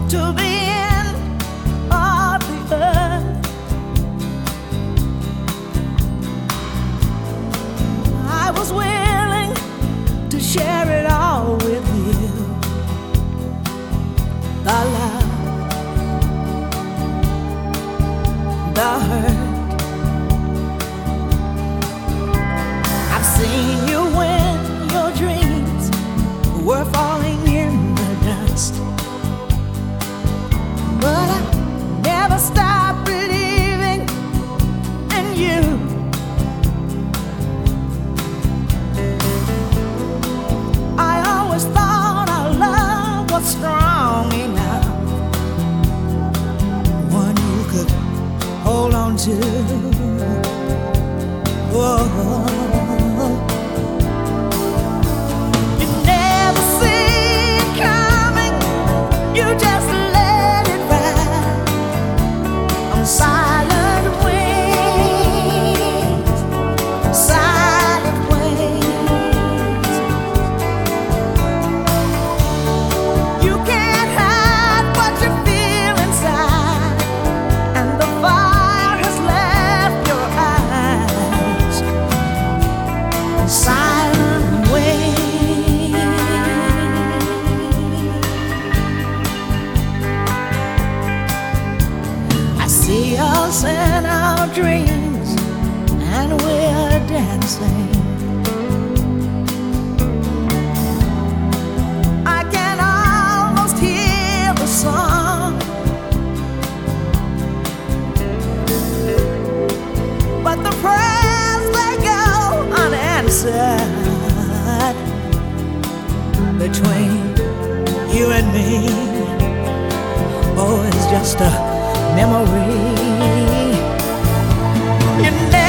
to the end of the earth. I was willing to share it all with you. The love, the hurt. I've seen you when your dreams were falling in the dust, but I never stopped believing in you. I always thought our love was strong enough, one you could hold on to. Whoa. See us in our dreams, and we're dancing. I can almost hear the song, but the prayers, they go unanswered between you and me. Oh, it's just a memory. You never